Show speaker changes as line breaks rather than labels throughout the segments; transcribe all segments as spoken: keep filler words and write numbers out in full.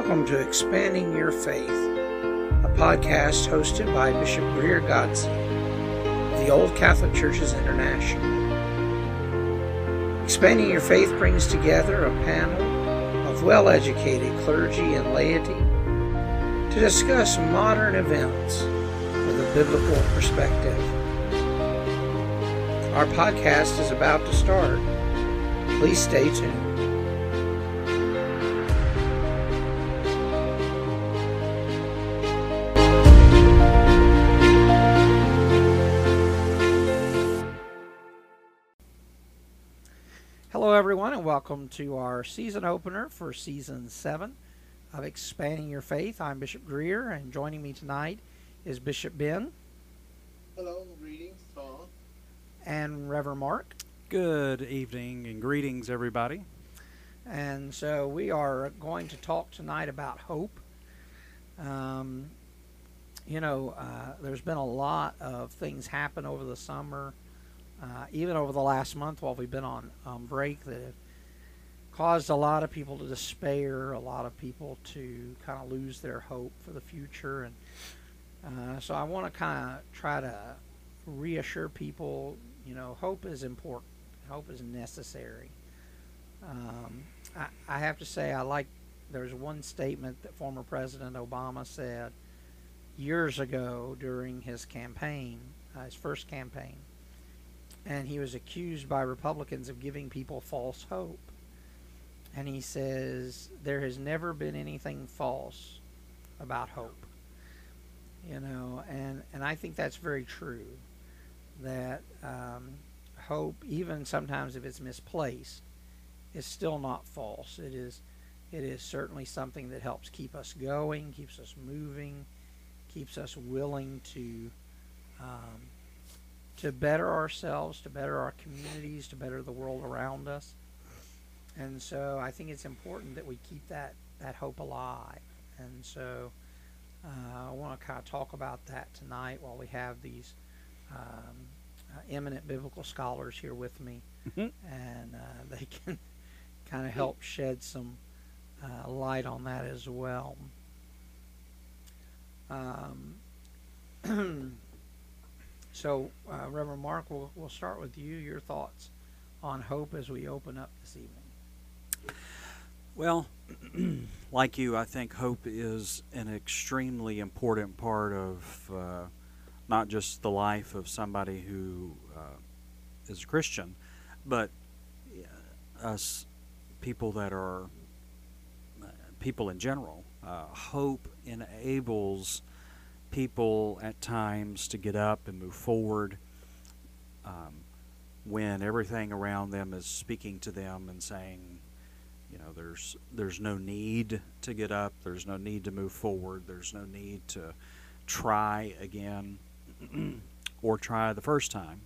Welcome to Expanding Your Faith, a podcast hosted by Bishop Greer Godsey of the Old Catholic Churches International. Expanding Your Faith brings together a panel of well-educated clergy and laity to discuss modern events with a biblical perspective. Our podcast is about to start. Please stay tuned. Hello everyone, and welcome to our season opener for season seven of Expanding Your Faith. I'm Bishop Greer, and joining me tonight is Bishop Ben.
Hello, greetings, Tom.
And Reverend Mark.
Good evening and greetings, everybody.
And so we are going to talk tonight about hope. Um, you know, uh, there's been a lot of things happen over the summer, uh, even over the last month while we've been on um, break, that have caused a lot of people to despair, a lot of people to kind of lose their hope for the future. And uh, so I want to kind of try to reassure people, you know, hope is important. Hope is necessary. Um, I, I have to say, I like, there's one statement that former President Obama said years ago during his campaign, uh, his first campaign, and he was accused by Republicans of giving people false hope. And he says, there has never been anything false about hope. You know, and, and I think that's very true. That um, hope, even sometimes if it's misplaced, is still not false. It is, it is certainly something that helps keep us going, keeps us moving, keeps us willing to um, to better ourselves, to better our communities, to better the world around us. And so I think it's important that we keep that, that hope alive. And so uh, I want to kind of talk about that tonight while we have these um, uh, eminent biblical scholars here with me. Mm-hmm. And uh, they can kind of help shed some uh, light on that as well. Um, so, uh, Reverend Mark, we'll, we'll start with you. Your thoughts on hope as we open up this evening.
Well, like you, I think hope is an extremely important part of uh, not just the life of somebody who uh, is a Christian, but us people that are uh, people in general. Uh, hope enables people at times to get up and move forward um, when everything around them is speaking to them and saying, you know, there's there's no need to get up, there's no need to move forward, there's no need to try again or try the first time.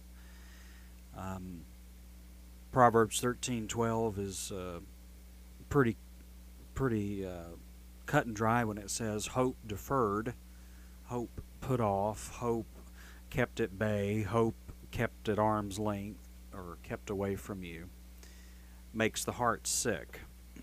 Um, Proverbs thirteen twelve is uh, pretty pretty uh, cut and dry when it says hope deferred, hope put off, hope kept at bay, hope kept at arm's length or kept away from you makes the heart sick.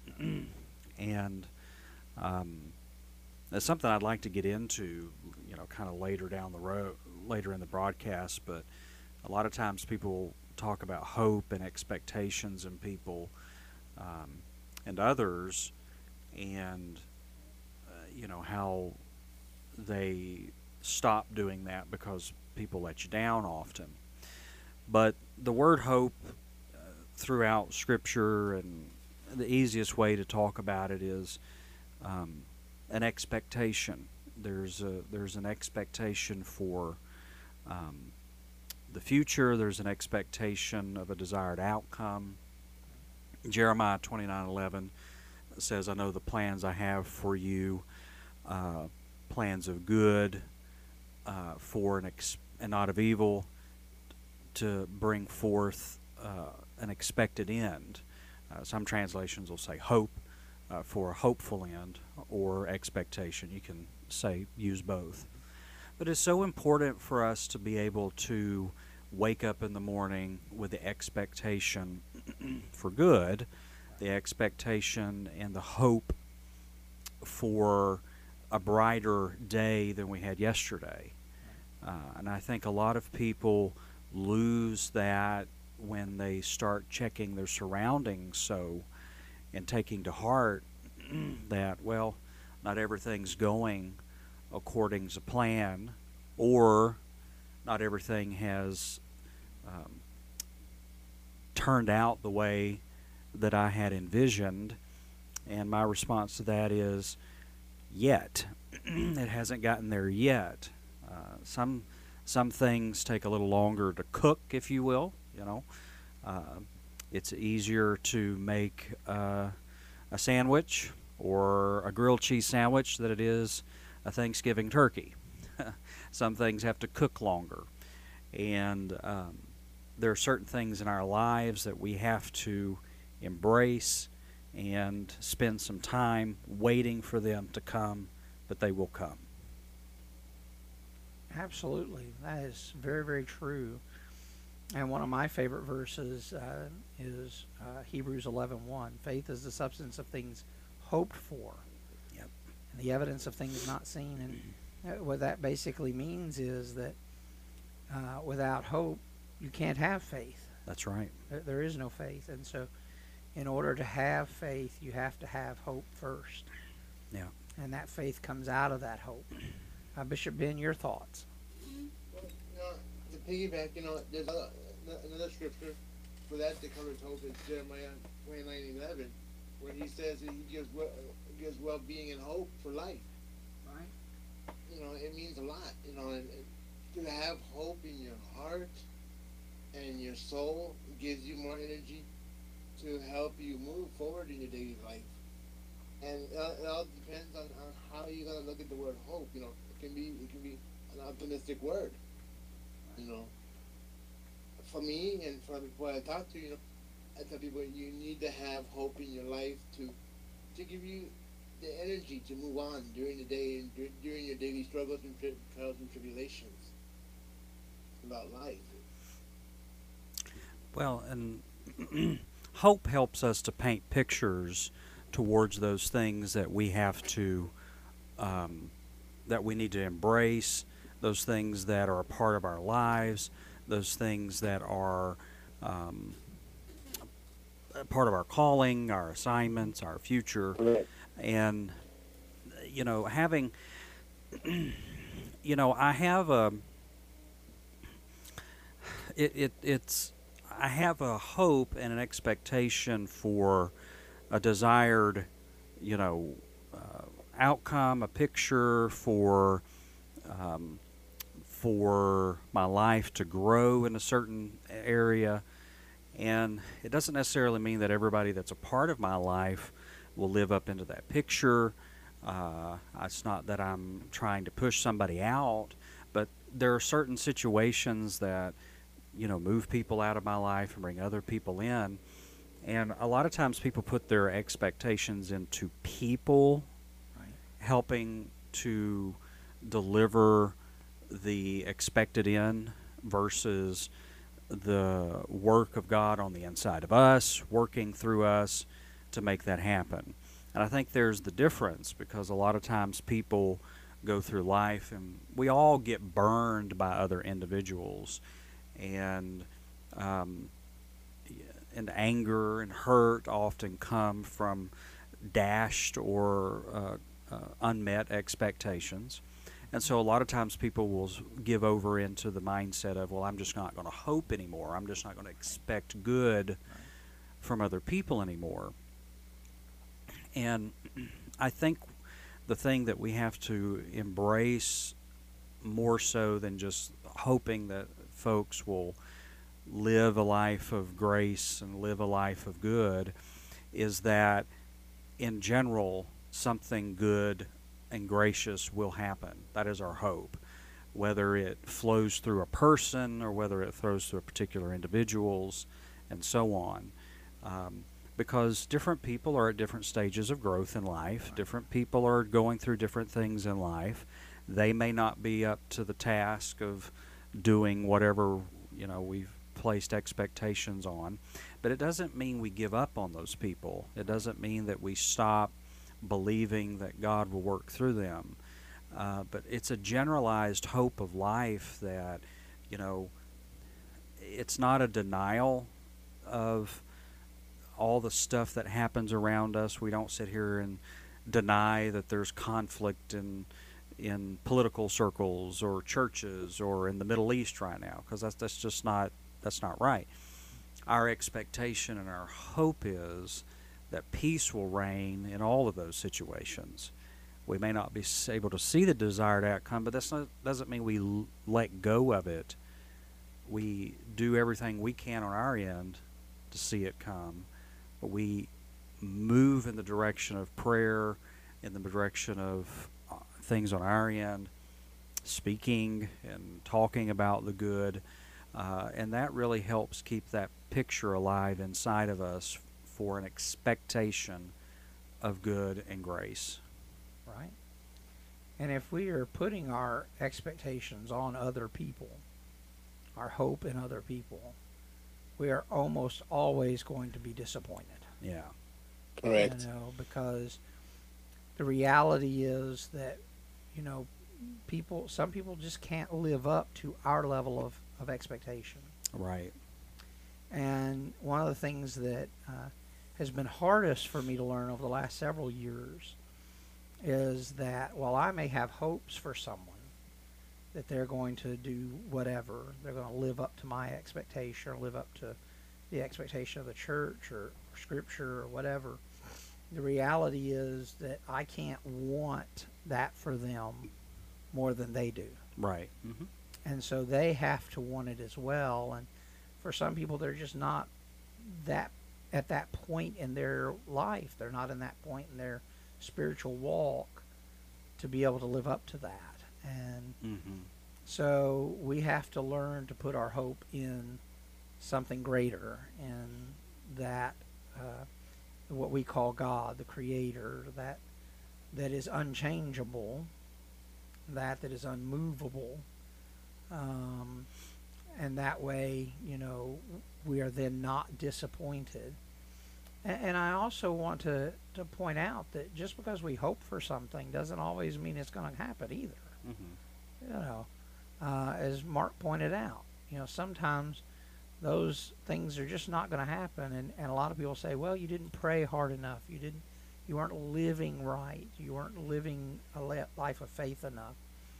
And um, that's something I'd like to get into, you know, kind of later down the road, later in the broadcast. But a lot of times people talk about hope and expectations in people um, and others, and uh, you know how they stop doing that because people let you down often. But the word hope uh, throughout Scripture, and the easiest way to talk about it is um, an expectation. There's a there's an expectation for um, the future. There's an expectation of a desired outcome. Jeremiah twenty-nine eleven says, "I know the plans I have for you, uh, plans of good, uh, for an ex- and not of evil, to bring forth uh, an expected end." Uh, some translations will say hope uh, for a hopeful end, or expectation. You can say use both. But it's so important for us to be able to wake up in the morning with the expectation for good, the expectation and the hope for a brighter day than we had yesterday. Uh, and I think a lot of people lose that when they start checking their surroundings so and taking to heart that, well, not everything's going according to plan, or not everything has um, turned out the way that I had envisioned. And my response to that is, yet. It hasn't gotten there yet. Uh, some some things take a little longer to cook, if you will. You know, uh, it's easier to make uh, a sandwich or a grilled cheese sandwich than it is a Thanksgiving turkey. Some things have to cook longer, and um, there are certain things in our lives that we have to embrace and spend some time waiting for them to come, but they will come.
Absolutely. That is very, very true. And one of my favorite verses uh, is uh, Hebrews eleven one. Faith is the substance of things hoped for,
Yep.
and the evidence of things not seen. And uh, what that basically means is that uh, without hope, you can't have faith.
That's right.
There, there is no faith. And so in order to have faith, you have to have hope first.
Yeah.
And that faith comes out of that hope. Uh, Bishop Ben, your thoughts?
Well, you know, to piggyback, you know, there's another, another scripture for that that covers hope is Jeremiah twenty-nine eleven, where he says that he gives well, gives well-being and hope for life.
Right.
You know, it means a lot. You know, and, and to have hope in your heart and your soul gives you more energy to help you move forward in your daily life. And uh, it all depends on, on how you're gonna look at the word hope. You know, it can be it can be an optimistic word. You know, for me and for the people I talk to, you know, I tell people you need to have hope in your life to to give you the energy to move on during the day and dur- during your daily struggles and tri- trials and tribulations about life.
Well, and hope helps us to paint pictures towards those things that we have to, um, that we need to embrace, those things that are a part of our lives, those things that are um, a part of our calling, our assignments, our future.
Correct.
And, you know, having, you know, I have a, it, it it's, I have a hope and an expectation for a desired, you know, uh, outcome, a picture for, um, for my life to grow in a certain area. And it doesn't necessarily mean that everybody that's a part of my life will live up into that picture. Uh, it's not that I'm trying to push somebody out, but there are certain situations that, you know, move people out of my life and bring other people in. And a lot of times people put their expectations into people
Right.
helping to deliver the expected end versus the work of God on the inside of us, working through us to make that happen. And I think there's the difference, because a lot of times people go through life and we all get burned by other individuals, and um, and anger and hurt often come from dashed or uh, uh, unmet expectations. And so a lot of times people will give over into the mindset of, well, I'm just not going to hope anymore. I'm just not going to expect good from other people anymore. And I think the thing that we have to embrace more so than just hoping that folks will live a life of grace and live a life of good is that, in general, something good and gracious will happen. That is our hope. Whether it flows through a person or whether it flows through particular individuals and so on. Um, because different people are at different stages of growth in life. Different people are going through different things in life. They may not be up to the task of doing whatever, you know, we've placed expectations on. But it doesn't mean we give up on those people. It doesn't mean that we stop believing that God will work through them. Uh, but it's a generalized hope of life that, you know, it's not a denial of all the stuff that happens around us. We don't sit here and deny that there's conflict in in political circles or churches or in the Middle East right now, because that's that's just not that's not right. Our expectation and our hope is that peace will reign in all of those situations. We may not be able to see the desired outcome, but that doesn't mean we l- let go of it. We do everything we can on our end to see it come, but we move in the direction of prayer, in the direction of uh, things on our end, speaking and talking about the good, uh, and that really helps keep that picture alive inside of us for an expectation of good and grace.
Right? And if we are putting our expectations on other people, our hope in other people, we are almost always going to be disappointed.
Yeah.
Correct.
You know, because the reality is that, you know, people, some people just can't live up to our level of, of expectation.
Right.
And one of the things that uh, has been hardest for me to learn over the last several years is that while I may have hopes for someone that they're going to do whatever, they're going to live up to my expectation or live up to the expectation of the church or, or scripture or whatever, the reality is that I can't want that for them more than they do.
Right. Mm-hmm.
And so they have to want it as well. And for some people, they're just not that at that point in their life. They're not in that point in their spiritual walk to be able to live up to that. And
Mm-hmm.
so we have to learn to put our hope in something greater, in that uh, what we call God, the Creator, that that is unchangeable, that that is unmovable, um, and that way, you know, we are then not disappointed. And, and I also want to, to point out that just because we hope for something doesn't always mean it's going to happen either.
Mm-hmm.
You know, uh, as Mark pointed out, you know, sometimes those things are just not going to happen, and, and a lot of people say, well, you didn't pray hard enough, you didn't, you weren't living right, you weren't living a le- life of faith enough.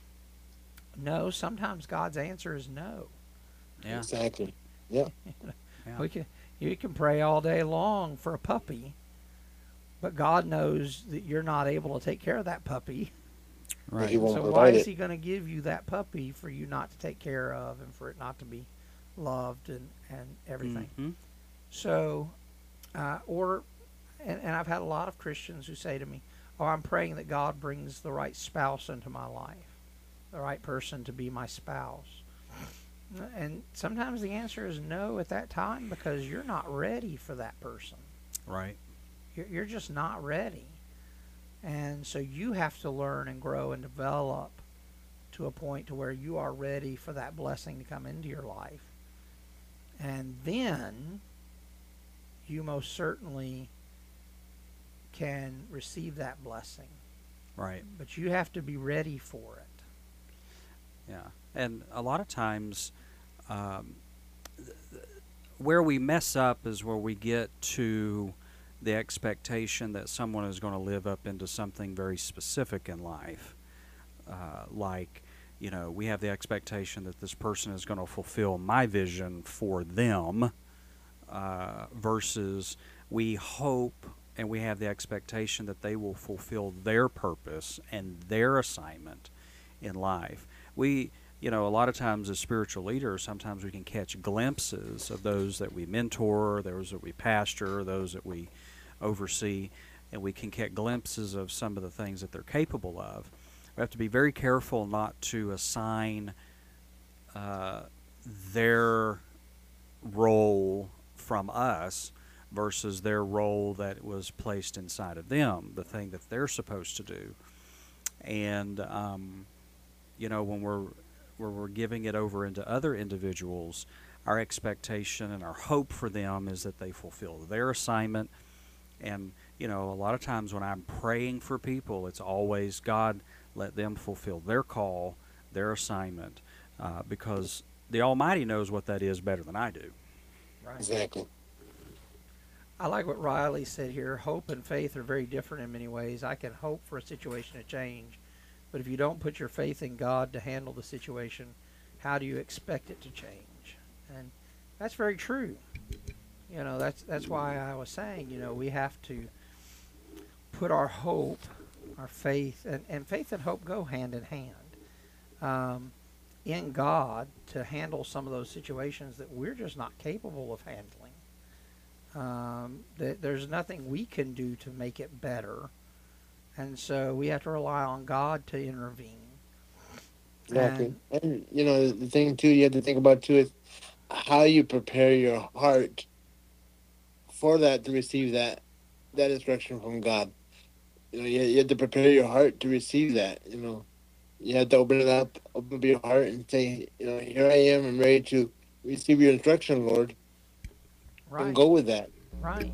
No, sometimes God's answer is no.
Yeah.
Exactly. Yeah.
Yeah.
We can, you can pray all day long for a puppy, but God knows that you're not able to take care of that puppy.
Right.
He won't
So why
provide
is
it.
he going to give you that puppy for you not to take care of and for it not to be loved and, and everything?
Mm-hmm.
So, uh, or, and, and I've had a lot of Christians who say to me, oh, I'm praying that God brings the right spouse into my life, the right person to be my spouse. And sometimes the answer is no at that time because you're not ready for that person.
Right.
You're, you're just not ready. And so you have to learn and grow and develop to a point to where you are ready for that blessing to come into your life. And then you most certainly can receive that blessing.
Right.
But you have to be ready for it.
Yeah. And a lot of times, um, th- th- where we mess up is where we get to the expectation that someone is going to live up into something very specific in life. Uh, like, you know, we have the expectation that this person is going to fulfill my vision for them, uh, versus we hope and we have the expectation that they will fulfill their purpose and their assignment in life. We, you know, a lot of times as spiritual leaders, sometimes we can catch glimpses of those that we mentor, those that we pastor, those that we oversee, and we can get glimpses of some of the things that they're capable of. We have to be very careful not to assign uh, their role from us versus their role that was placed inside of them, the thing that they're supposed to do. And, um, you know, when we're, when we're giving it over into other individuals, our expectation and our hope for them is that they fulfill their assignment. And you know, a lot of times when I'm praying for people, it's always God, let them fulfill their call, their assignment, uh, because the Almighty knows what that is better than I do.
Right.
Exactly.
I like what Riley said here. Hope and faith are very different in many ways. I can hope for a situation to change, but if you don't put your faith in God to handle the situation, how do you expect it to change? And that's very true. You know, that's that's why I was saying, you know, we have to put our hope, our faith, and, and faith and hope go hand in hand, um, in God to handle some of those situations that we're just not capable of handling. Um, that there's nothing we can do to make it better, and so we have to rely on God to intervene.
Exactly. And, and you know, the thing too you have to think about too is how you prepare your heart for that to receive that that instruction from God. You know, you, you have to prepare your heart to receive that. You know, you have to open it up, open up your heart, and say, you know, here I am. I'm ready to receive your instruction, Lord,
Right,
and go with that.
right.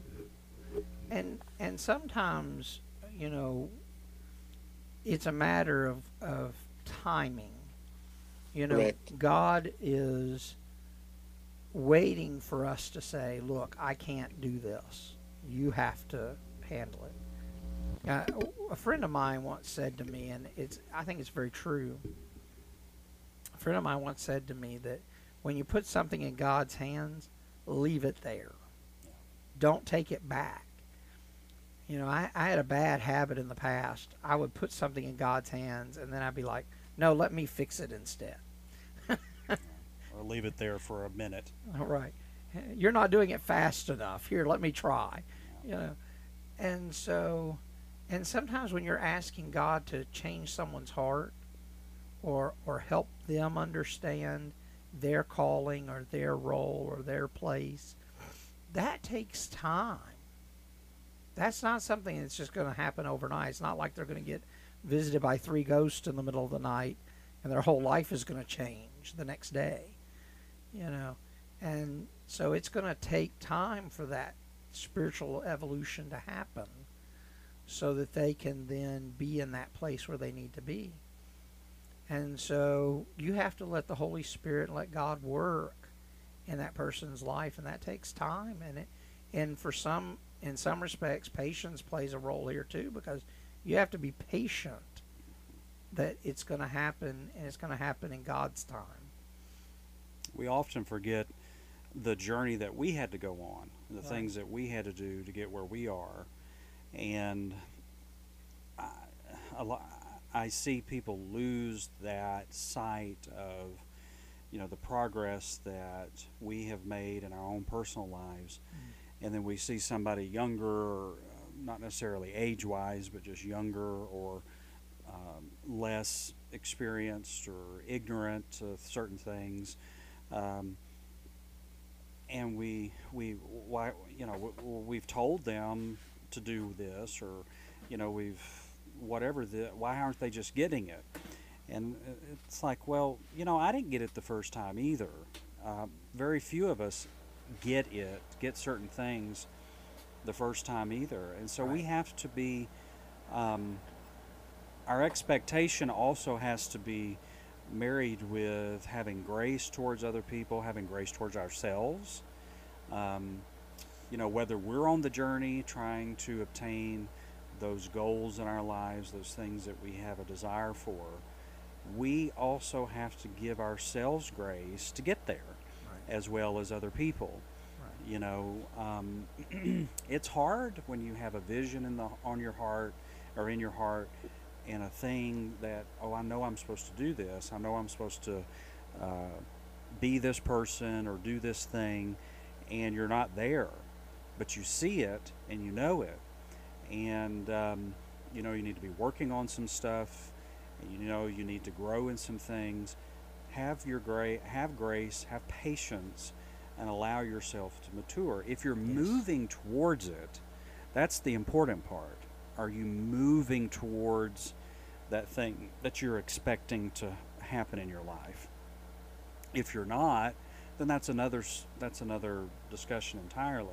And and sometimes, you know, it's a matter of of timing. You know,
Correct.
God is waiting for us to say, look, I can't do this. You have to handle it. Uh, a friend of mine once said to me, and it's I think it's very true. A friend of mine once said to me that when you put something in God's hands, leave it there. Don't take it back. You know, I, I had a bad habit in the past. I would put something in God's hands, and then I'd be like, no, let me fix it instead.
Or leave it there for a minute.
All right. You're not doing it fast enough. Here, let me try. You know. And so, and sometimes when you're asking God to change someone's heart or or help them understand their calling or their role or their place, that takes time. That's not something that's just going to happen overnight. It's not like they're going to get visited by three ghosts in the middle of the night and their whole life is going to change the next day. You know, and so it's going to take time for that spiritual evolution to happen so that they can then be in that place where they need to be. And so you have to let the Holy Spirit, let God work in that person's life, and that takes time. And it, and for some, in some respects, patience plays a role here too, because you have to be patient that it's going to happen, and it's going to happen in God's time.
We often forget the journey that we had to go on, the
Right.
things that we had to do to get where we are. And I, a lot, I see people lose that sight of, you know, the progress that we have made in our own personal lives. Mm. And then we see somebody younger, or not necessarily age-wise, but just younger or um, less experienced or ignorant of certain things. Um, and we we why you know we, we've told them to do this, or you know we've whatever the why aren't they just getting it? And it's like, well, you know, I didn't get it the first time either. Uh, very few of us get it, get certain things the first time either, and so
Right.
we have to be. Um, our expectation also has to be married with having grace towards other people, having grace towards ourselves. Um, you know, whether we're on the journey trying to obtain those goals in our lives, those things that we have a desire for, we also have to give ourselves grace to get there,
Right.
as well as other people.
Right.
You know, um, it's hard when you have a vision in the on your heart or in your heart, and a thing that, oh, I know I'm supposed to do this. I know I'm supposed to uh, be this person or do this thing, and you're not there. But you see it and you know it. And, um, you know, you need to be working on some stuff. And you know you need to grow in some things. Have your gra- have grace, have patience, and allow yourself to mature. If you're
Yes.
moving towards it, that's the important part. Are you moving towards that thing that you're expecting to happen in your life? If you're not, then that's another that's another discussion entirely.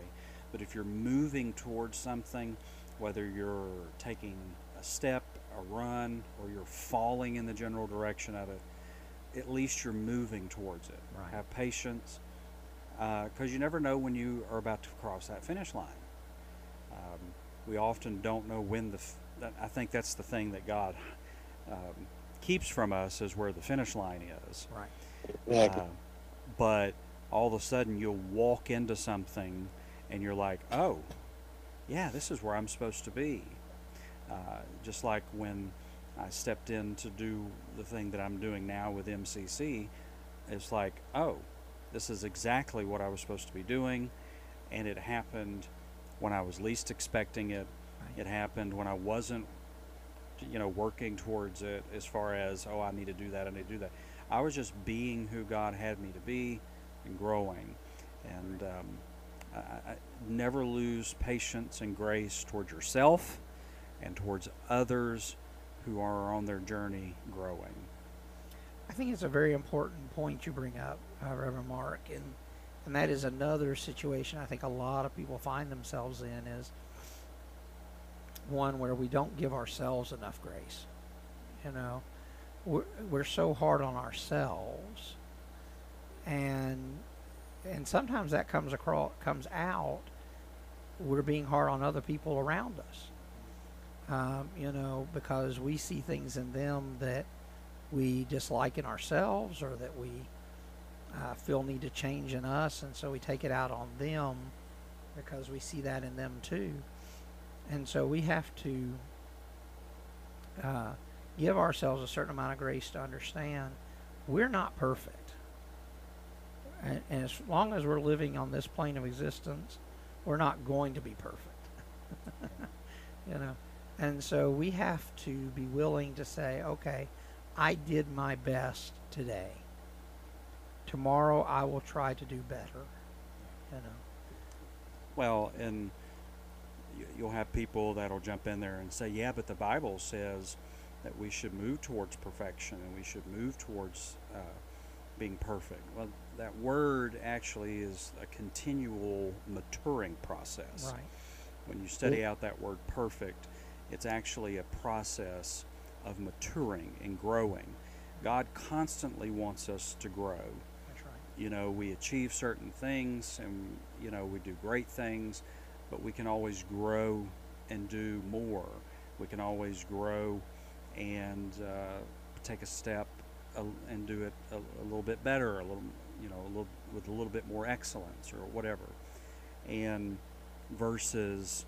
But if you're moving towards something, whether you're taking a step, a run, or you're falling in the general direction of it, at least you're moving towards it.
Right.
Have patience, because uh, you never know when you are about to cross that finish line. Um, we often don't know when the. F- that, I think that's the thing that God um, keeps from us, is where the finish line is.
Right.
Exactly.
Uh, but all of a sudden, you'll walk into something, and you're like, "Oh, yeah, this is where I'm supposed to be." Uh, just like when I stepped in to do the thing that I'm doing now with M C C, it's like, oh, this is exactly what I was supposed to be doing, and it happened when I was least expecting it.
Right.
It happened when I wasn't, you know, working towards it as far as, oh, I need to do that, I need to do that. I was just being who God had me to be and growing. And um, I, I never lose patience and grace towards yourself and towards others who are on their journey growing.
I think it's a very important point you bring up, uh, Reverend Mark, and and that is another situation I think a lot of people find themselves in, is one where we don't give ourselves enough grace. You know, we're, we're so hard on ourselves, and and sometimes that comes across comes out. We're being hard on other people around us. Um, you know, because we see things in them that we dislike in ourselves, or that we uh, feel need to change in us, and so we take it out on them because we see that in them too. And so we have to uh, give ourselves a certain amount of grace to understand we're not perfect. And, and as long as we're living on this plane of existence, we're not going to be perfect. You know? And so we have to be willing to say, okay, I did my best today. Tomorrow I will try to do better. You know.
Well, and you'll have people that'll jump in there and say, yeah, but the Bible says that we should move towards perfection and we should move towards uh, being perfect. Well, that word actually is a continual maturing process.
Right.
When you study out that word perfect, it's actually a process of maturing and growing. God constantly wants us to grow.
That's right.
You know, we achieve certain things and, you know, we do great things, but we can always grow and do more. We can always grow and uh, take a step uh, and do it a, a little bit better, a little, you know, a little, with a little bit more excellence or whatever. And versus,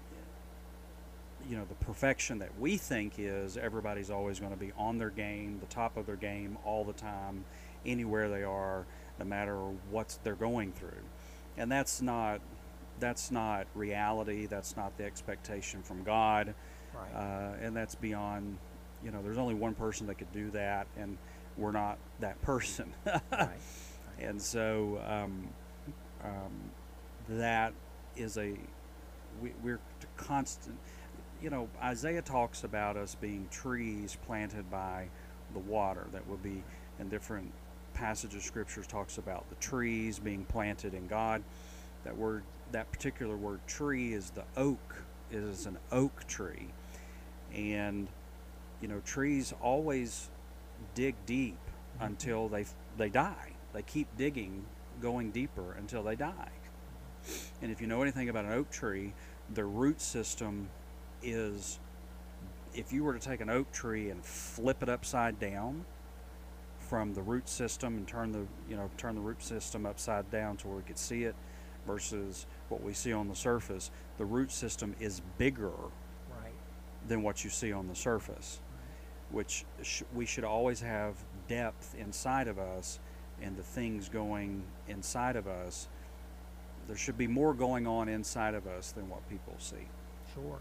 you know, the perfection that we think is everybody's always going to be on their game, the top of their game all the time, anywhere they are, no matter what they're going through. And that's not that's not reality. That's not the expectation from God.
Right.
Uh, and that's beyond, you know, there's only one person that could do that, and we're not that person.
Right.
And so um, um, that is a, we, we're constant, you know, Isaiah talks about us being trees planted by the water. That would be, in different passages of scriptures, talks about the trees being planted in God. That word, that particular word tree is the oak, is an oak tree. And, you know, trees always dig deep mm-hmm. until they they die. They keep digging, going deeper until they die. And if you know anything about an oak tree, the root system is, if you were to take an oak tree and flip it upside down from the root system and turn the, you know, turn the root system upside down to where we could see it versus what we see on the surface, the root system is bigger
Right.
than what you see on the surface,
Right.
which sh- we should always have depth inside of us and the things going inside of us. There should be more going on inside of us than what people see.
Sure.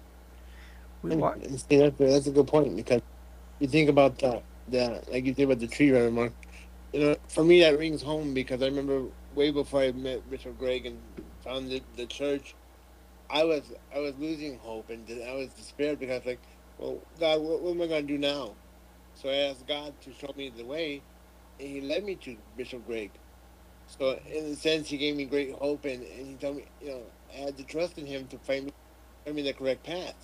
We
And,
wa-
and see, that's, that's a good point, because you think about the, the like you think about the tree, Reverend Mark. You know, for me that rings home, because I remember way before I met Bishop Greg and founded the church, I was I was losing hope and I was despaired, because I was like, well, God, what, what am I going to do now? So I asked God to show me the way, and He led me to Bishop Greg. So in a sense, he gave me great hope, and, and he told me, you know, I had to trust in him to find me, find me the correct path.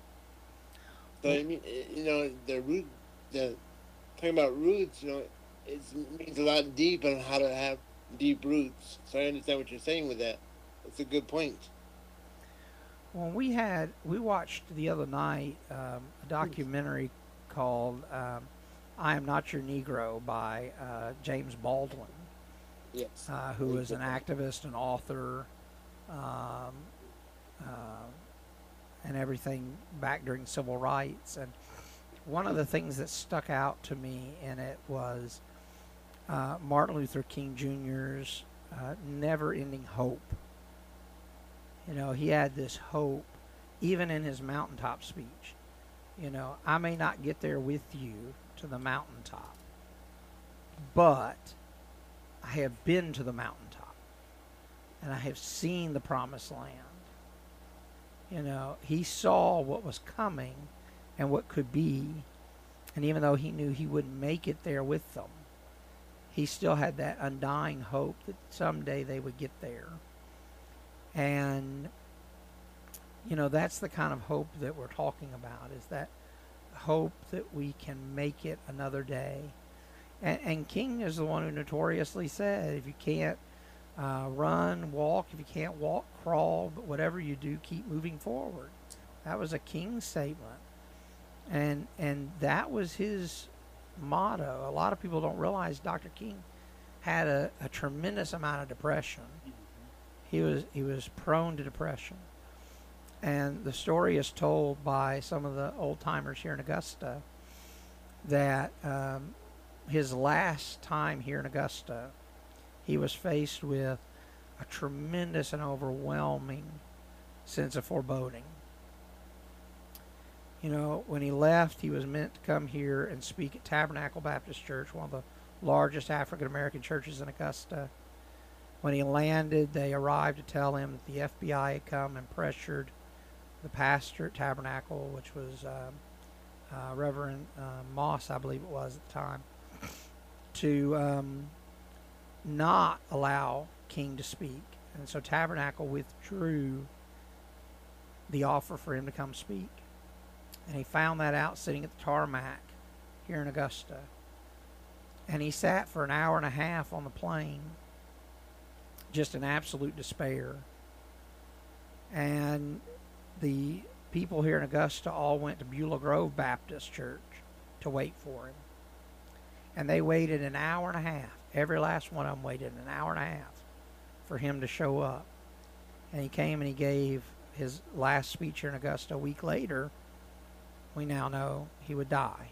So
Well,
I mean, eh, you know, the root, the talking about roots, you know, it means a lot deep on how to have deep roots. So I understand what you're saying with that. That's a good point.
Well, we had we watched the other night um, a documentary called um, "I Am Not Your Negro" by uh, James Baldwin,
Yes.
uh, who
Very
was
good
an
point.
activist, an author, um, uh, and everything back during civil rights. And one of the things that stuck out to me in it was uh, Martin Luther King Junior's uh, never-ending hope. You know, he had this hope, even in his mountaintop speech. You know, I may not get there with you to the mountaintop, but I have been to the mountaintop and I have seen the promised land. You know, he saw what was coming and what could be, and even though he knew he wouldn't make it there with them, he still had that undying hope that someday they would get there. And, you know, that's the kind of hope that we're talking about, is that hope that we can make it another day. And, and King is the one who notoriously said, if you can't uh, run, walk, if you can't walk, crawl, but whatever you do, keep moving forward. That was a King statement. And, and that was his motto. A lot of people don't realize Doctor King had a, a tremendous amount of depression. He was he was prone to depression, and the story is told by some of the old timers here in Augusta that um, his last time here in Augusta, he was faced with a tremendous and overwhelming sense of foreboding. You know, when he left, he was meant to come here and speak at Tabernacle Baptist Church, one of the largest African American churches in Augusta. When he landed, they arrived to tell him that the F B I had come and pressured the pastor at Tabernacle, which was um, uh, Reverend uh, Moss, I believe it was at the time, to um, not allow King to speak. And so Tabernacle withdrew the offer for him to come speak. And he found that out sitting at the tarmac here in Augusta. And he sat for an hour and a half on the plane, just in absolute despair. And the people here in Augusta all went to Beulah Grove Baptist Church to wait for him. And they waited an hour and a half. Every last one of them waited an hour and a half for him to show up. And he came and he gave his last speech here in Augusta. A week later, we now know he would die.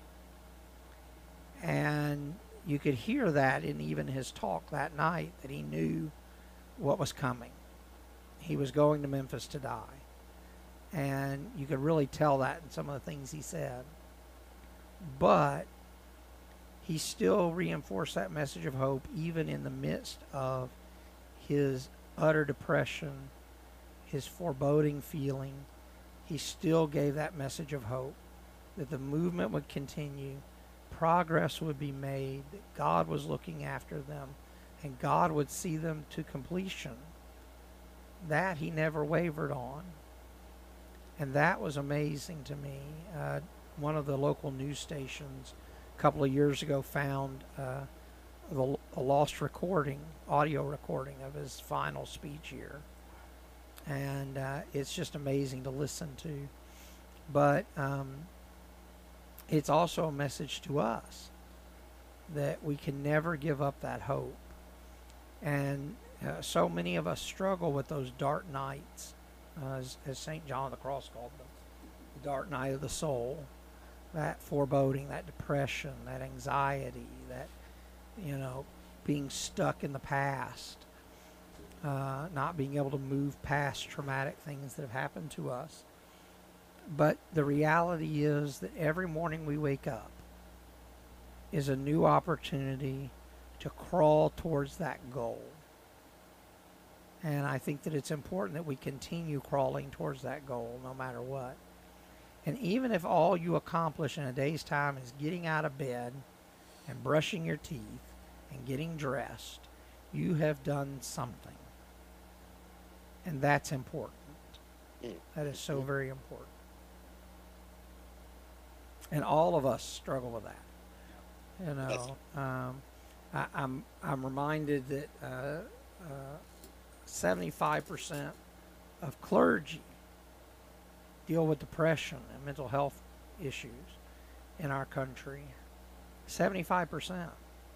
And you could hear that in even his talk that night, that he knew what was coming. He was going to Memphis to die. And you could really tell that in some of the things he said. But he still reinforced that message of hope even in the midst of his utter depression, his foreboding feeling. He still gave that message of hope, that the movement would continue, progress would be made, that God was looking after them, and God would see them to completion. That he never wavered on. And that was amazing to me. Uh, one of the local news stations a couple of years ago found uh, the, a lost recording, audio recording of his final speech here. And uh, it's just amazing to listen to. But um, it's also a message to us that we can never give up that hope. And uh, so many of us struggle with those dark nights, uh, as, as Saint John of the Cross called them, the dark night of the soul, that foreboding, that depression, that anxiety, that, you know, being stuck in the past, uh, not being able to move past traumatic things that have happened to us. But the reality is that every morning we wake up is a new opportunity to crawl towards that goal. And I think that it's important that we continue crawling towards that goal no matter what. And even if all you accomplish in a day's time is getting out of bed and brushing your teeth and getting dressed you have done something. And that's important.
Mm.
That is so very important. And all of us struggle with that. You know, um, I, I'm I'm reminded that uh, uh, seventy-five percent of clergy deal with depression and mental health issues in our country. seventy-five percent.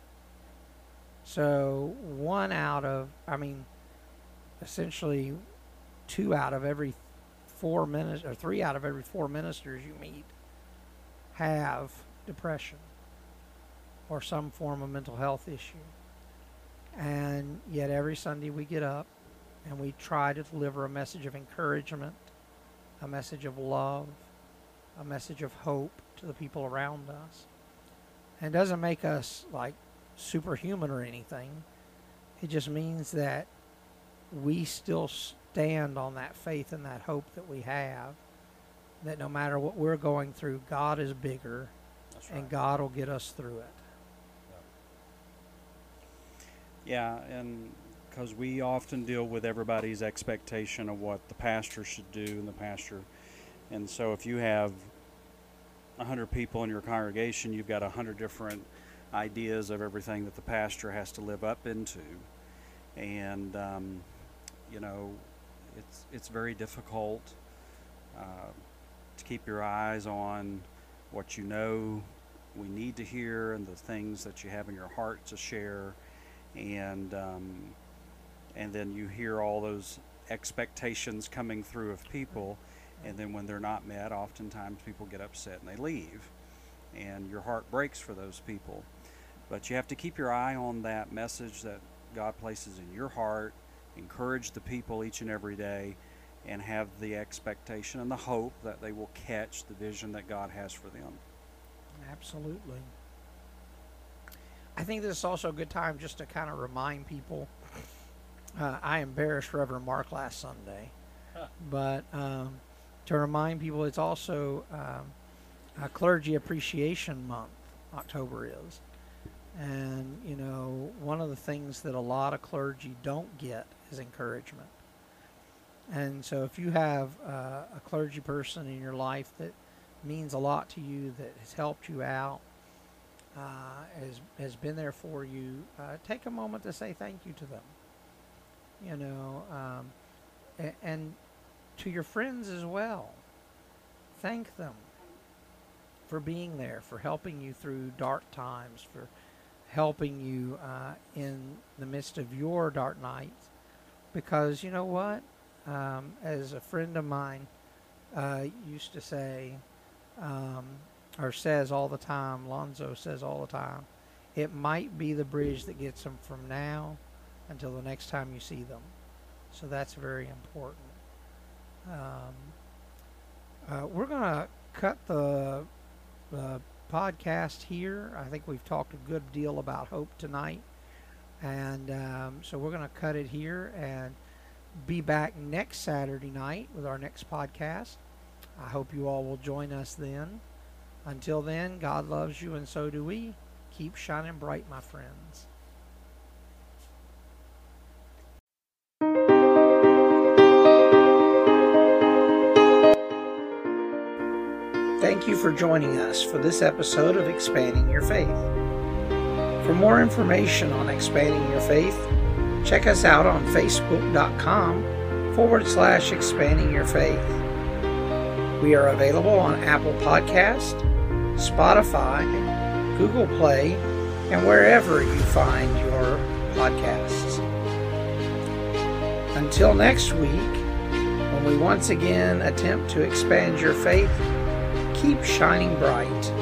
So one out of, I mean, essentially two out of every four ministers, or three out of every four ministers you meet have depression or some form of mental health issue. And yet every Sunday we get up and we try to deliver a message of encouragement, a message of love, a message of hope to the people around us. And it doesn't make us like superhuman or anything. It just means that we still stand on that faith and that hope that we have, that no matter what we're going through, God is bigger. That's right. And God will get us through it.
Yeah, and because we often deal with everybody's expectation of what the pastor should do and the pastor. And so if you have one hundred people in your congregation, you've got one hundred different ideas of everything that the pastor has to live up into. And, um, you know, it's, it's very difficult uh, to keep your eyes on what you know we need to hear and the things that you have in your heart to share. And um, and then you hear all those expectations coming through of people, and then when they're not met, oftentimes people get upset and they leave, and your heart breaks for those people. But you have to keep your eye on that message that God places in your heart, encourage the people each and every day, and have the expectation and the hope that they will catch the vision that God has for them.
Absolutely. I think this is also a good time just to kind of remind people. Uh, I embarrassed Reverend Mark last Sunday, huh. but um, to remind people, it's also um, a Clergy Appreciation Month. October is, and you know, one of the things that a lot of clergy don't get is encouragement. And so, if you have uh, a clergy person in your life that means a lot to you, that has helped you out, Uh, has has been there for you, uh, take a moment to say thank you to them. You know, um, and, and to your friends as well. Thank them for being there, for helping you through dark times, for helping you uh, in the midst of your dark nights. Because you know what? Um, as a friend of mine uh, used to say, um, or says all the time, Lonzo says all the time, it might be the bridge that gets them from now until the next time you see them. So that's very important. Um, uh, we're going to cut the, the podcast here. I think we've talked a good deal about hope tonight. And um, so we're going to cut it here and be back next Saturday night with our next podcast. I hope you all will join us then. Until then, God loves you and so do we. Keep shining bright, my friends. Thank you for joining us for this episode of Expanding Your Faith. For more information on Expanding Your Faith, check us out on facebook.com forward slash expanding your faith. We are available on Apple Podcast, Spotify, Google Play, and wherever you find your podcasts. Until next week, when we once again attempt to expand your faith, keep shining bright.